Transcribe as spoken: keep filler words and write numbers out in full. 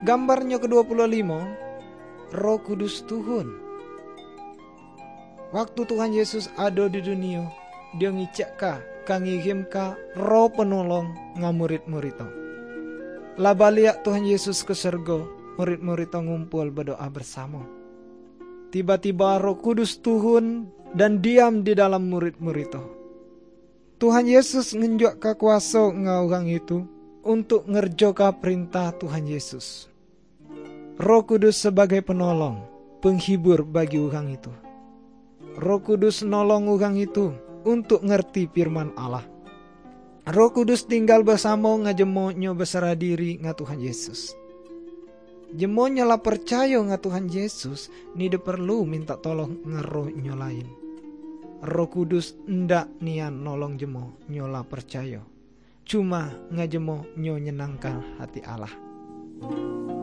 Gambarnya ke dua puluh lima, Roh Kudus Tuhun. Waktu Tuhan Yesus ada di dunia, dia ngicek ka, kangirim ka roh penolong ngamurid-murito. Labaliak Tuhan Yesus ke surga, murid-murito ngumpul berdoa bersama. Tiba-tiba Roh Kudus Tuhun dan diam di dalam murid-murito. Tuhan Yesus ngenjuk ka kuasa ngawang itu untuk ngerjoka perintah Tuhan Yesus. Roh Kudus sebagai penolong, penghibur bagi orang itu. Roh Kudus nolong orang itu untuk ngerti firman Allah. Roh Kudus tinggal bersama ngajemonyo berserah diri nga Tuhan Yesus. Jemonyo lah percaya nga Tuhan Yesus, nida perlu minta tolong ngeroh nyo lain. Roh Kudus ndak nian nolong jemo nyola percaya. Cuma ngajemo nyo nyenangkan hati Allah.